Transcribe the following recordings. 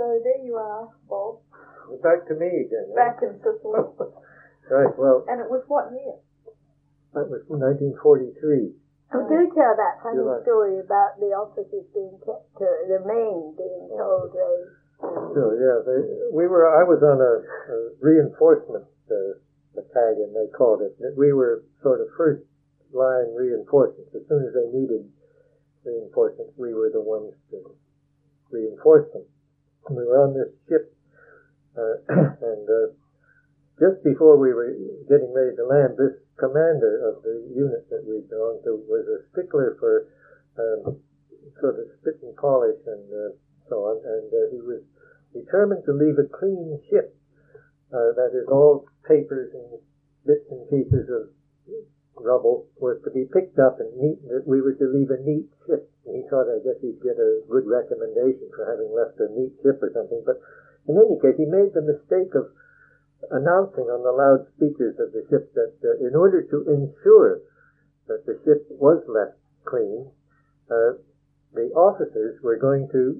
So there you are, Bob. Back to me again. Back in Sicily. Right, well. And it was what year? That was 1943. Oh, do tell that funny story about the officers being kept, the men being told Sure, yeah. I was on a reinforcement battalion, they called it. We were sort of first line reinforcements. As soon as they needed reinforcements, we were the ones to reinforce them. And we were on this ship, and just before we were getting ready to land, this commander of the unit that we belonged to was a stickler for sort of spit and polish and so on, and he was determined to leave a clean ship. That is, all papers and bits and pieces of rubble was to be picked up and neat, that we were to leave a neat ship. And he thought, I guess he'd get a good recommendation for having left a neat ship or something. But in any case, he made the mistake of announcing on the loudspeakers of the ship that in order to ensure that the ship was left clean, the officers were going to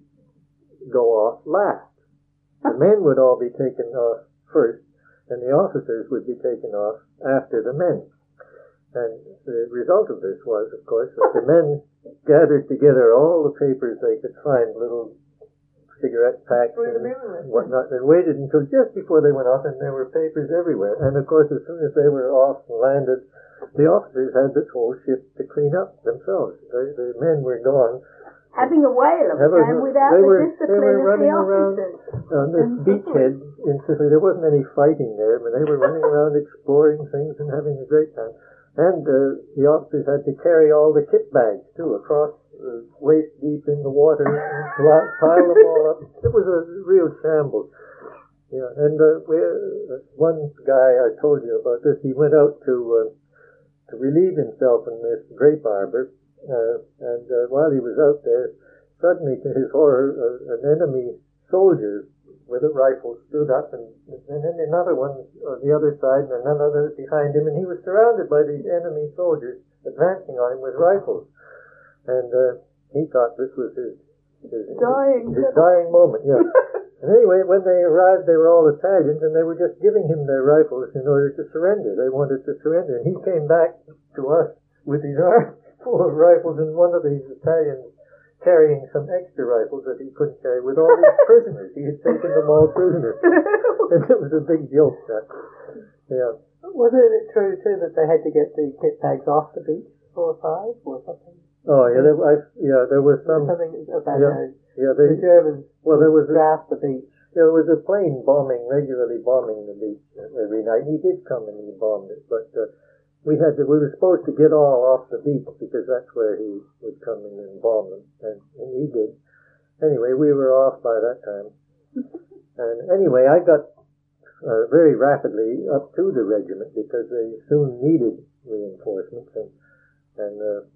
go off last. The men would all be taken off first, and the officers would be taken off after the men. And the result of this was, of course, that the men gathered together all the papers they could find, little cigarette packs and whatnot, and waited until just before they went off, and there were papers everywhere. And of course, as soon as they were off and landed, the officers had this whole ship to clean up themselves. The men were gone, having a whale of a time without the discipline of the officers. On this beachhead in Sicily, there wasn't any fighting there, but they were running around exploring things and having a great time. And the officers had to carry all the kit bags, too, across waist deep in the water, and pile them all up. It was a real shambles. Yeah, and one guy I told you about this, he went out to relieve himself in this grape arbor, and while he was out there, suddenly, to his horror, an enemy soldier with a rifle stood up, and then another one on the other side, and another behind him, and he was surrounded by these enemy soldiers advancing on him with rifles. And he thought this was his dying moment, yeah. And anyway, when they arrived, they were all Italians, and they were just giving him their rifles in order to surrender. They wanted to surrender. And he came back to us with his arm full of rifles, and one of these Italians carrying some extra rifles that he couldn't carry with all these prisoners. He had taken them all prisoners. And it was a big joke, that. Yeah. Wasn't it true, too, that they had to get the kit bags off the beach, 4 or 5, or something? Oh, yeah, there was some... Something about the Germans there was draft the beach. There was a plane regularly bombing the beach every night. He did come and he bombed it, but we were supposed to get all off the beach because that's where he would come in and bomb them, and he did. Anyway, we were off by that time. And anyway, I got very rapidly up to the regiment because they soon needed reinforcements, and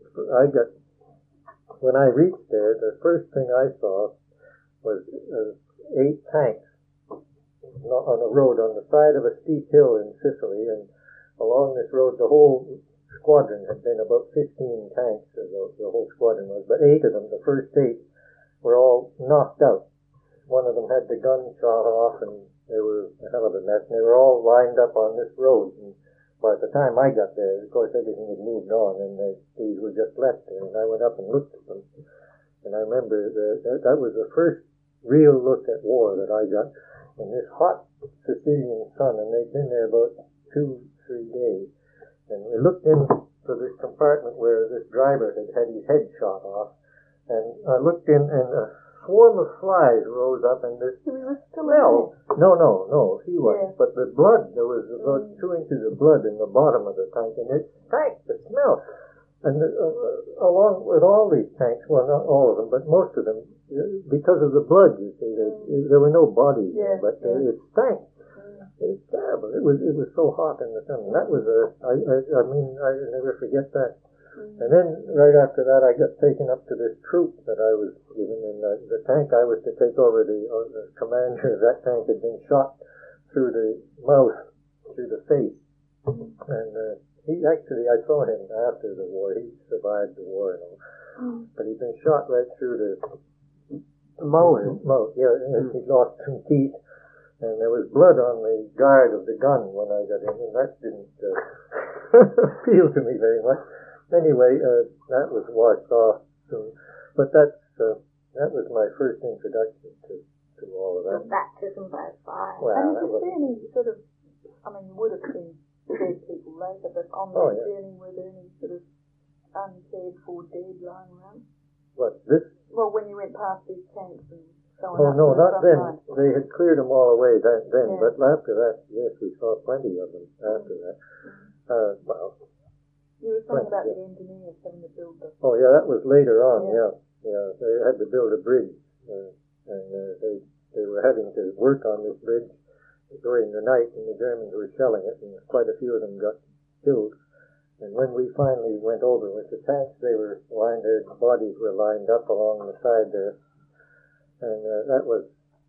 when I reached there, the first thing I saw was 8 tanks on a road on the side of a steep hill in Sicily, and along this road, the whole squadron had been about 15 tanks, the whole squadron was, but 8 of them, the first 8, were all knocked out. One of them had the gun shot off, and they were a hell of a mess, and they were all lined up on this road. And by the time I got there, of course, everything had moved on, and these were just left there, and I went up and looked at them. And I remember that was the first real look at war that I got in this hot Sicilian sun, and they'd been there about 2-3 days. And we looked into this compartment where this driver had his head shot off, and I looked in, and a swarm of flies rose up, and this smell. No, he wasn't. Yeah. But the blood, there was about 2 inches of blood in the bottom of the tank, and it stank, the smell. And along with all these tanks, well, not all of them, but most of them, because of the blood, you see, there were no bodies, but it stank. It was terrible. It was so hot in the sun. And that was I never forget that. And then right after that, I got taken up to this troop that I was given, and the tank I was to take over, the commander of that tank had been shot through the mouth, through the face, and I saw him after the war. He survived the war and all, but he'd been shot right through the The mowers. He lost some teeth, and there was blood on the guard of the gun when I got in, and that didn't appeal to me very much. Anyway, that was washed off soon. But that was my first introduction to all of that. Baptism by fire. Well, And that did you was, see any sort of, I mean, you would have seen dead people later, but on that journey, were there any sort of uncared for dead lying around? what, this? Well, when you went past these tanks and so on. Oh, no, not then. Line. They had cleared them all away then, Yeah. but after that, yes, we saw plenty of them after that. Well, You were saying about the engineers having to build the... oh, yeah, that was later on, Yeah. yeah. They had to build a bridge, and they were having to work on this bridge during the night, and the Germans were shelling it, and quite a few of them got killed. And when we finally went over with the tanks, they were their bodies were lined up along the side there, and that was,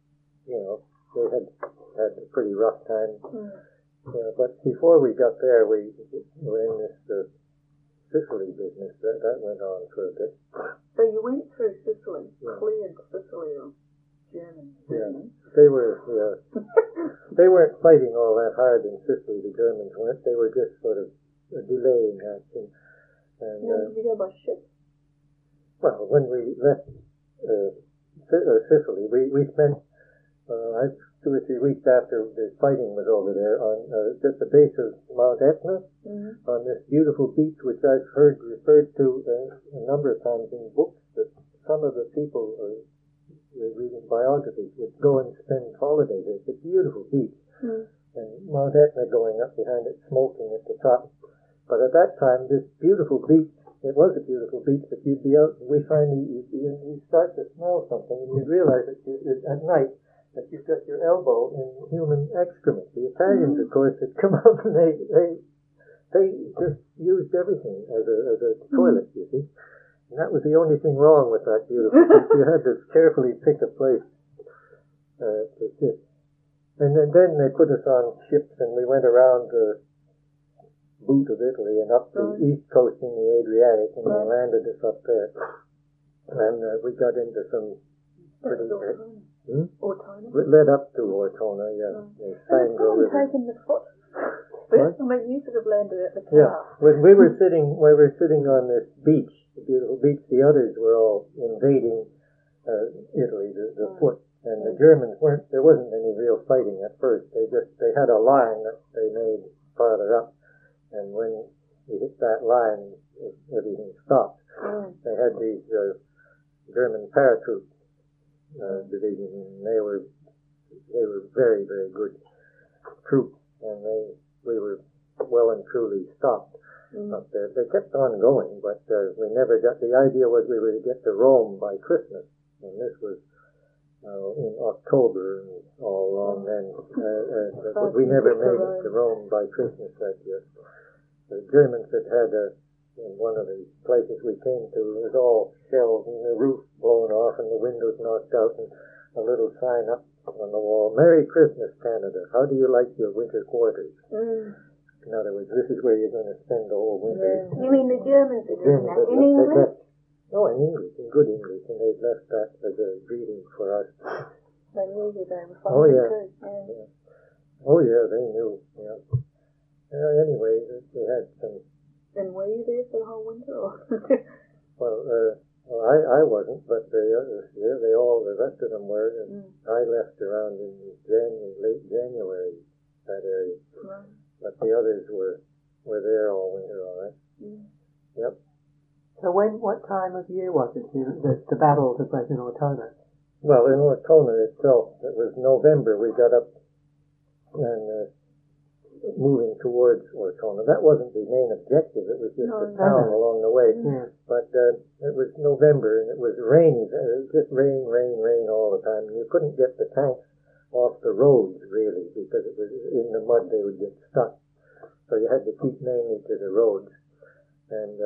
they had a pretty rough time. But before we got there, we were in this Sicily business. That went on for a bit. So you went through Sicily, cleared Sicily of Germans. Yeah, they weren't fighting all that hard in Sicily. The Germans weren't. They were just sort of delaying action. And Did you go by ship? well, when we left Sicily, we spent 2 or 3 weeks after the fighting was over there on just the base of Mount Etna, on this beautiful beach, which I've heard referred to a number of times in books, that some of the people reading biographies would go and spend holidays. It's a beautiful beach, and Mount Etna going up behind it, smoking at the top. But at that time, this beautiful beach, it was a beautiful beach, but you'd be out, and you'd start to smell something, and you'd realize that at night, that you've got your elbow in human excrement. The Italians, of course, had come up and they just used everything as a toilet, you see. And that was the only thing wrong with that beautiful beach. You had to carefully pick a place to sit. And then they put us on ships, and we went around the boot of Italy and up the east coast in the Adriatic, and they landed us up there. And we got into some pretty... Ortona? It led up to Ortona, yeah. Sangro River. Taking the foot. First, I mean, you should have landed at the car. Yeah. When we were sitting on this beach, the beautiful beach, the others were all invading Italy, the foot. And the Germans there wasn't any real fighting at first. They had a line that they made farther up. And when we hit that line, everything stopped. They had these German paratroops division, and they were very, very good troops, and we were well and truly stopped up there. They kept on going, but we never got. The idea was we were to get to Rome by Christmas, and this was in October and all along then. But we never made it to Rome by Christmas that year. The Germans had in one of the places we came to, it was all shells and the roof blown off and the windows knocked out, and a little sign up on the wall, "Merry Christmas, Canada. How do you like your winter quarters?" In other words, this is where you're going to spend the whole winter. You mean the Germans are doing that in English? No, in English, in good English, and they've left that as a greeting for us. They knew they were Oh, yeah. too. Yeah. Oh, yeah, they knew, yeah. Anyway, we had some... And were you there for the whole winter? Or? Well, I wasn't, but the others, the rest of them were, and I left around in late January, that area. Right. But the others were there all winter, all right. Yep. So what time of year was it? The battle took place in Ortona? Well, in Ortona itself, it was November. We got up and moving towards Ortona. That wasn't the main objective. It was just the town along the way. But it was November, and it was rainy. It was just rain all the time. And you couldn't get the tanks off the roads, really, because it was in the mud. They would get stuck. So you had to keep mainly to the roads. And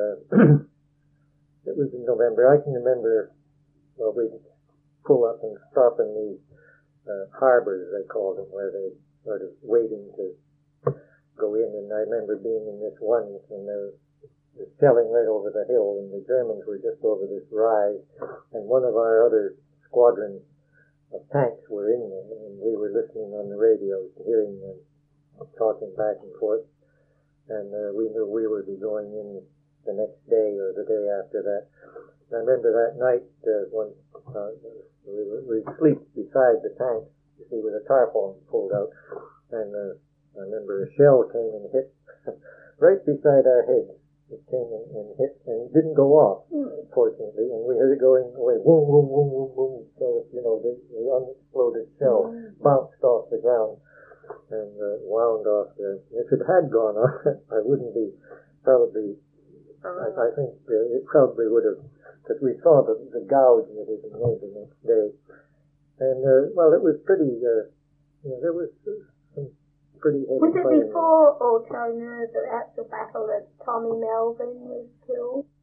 it was in November. I can remember, well, we'd pull up and stop in these harbors, they called them, where they sort of waiting to go in. And I remember being in this one, and there was shelling right over the hill, and the Germans were just over this rise, and one of our other squadrons of tanks were in there, and we were listening on the radios, hearing them talking back and forth, and we knew we would be going in the next day or the day after that. And I remember that night when we'd sleep beside the tank, you see, with a tarpaulin pulled out, and I remember a shell came and hit right beside our heads. It came and hit, and it didn't go off, fortunately, and we heard it going away, boom, boom, boom, boom, boom. So, the unexploded shell bounced off the ground and wound off there. If it had gone off, I wouldn't be probably, I think it probably would have, because we saw the gouge that had been made the next day. And, well, it was pretty, there was some pretty heavy Was it fighting. before or during the actual battle that Tommy Melvin was killed?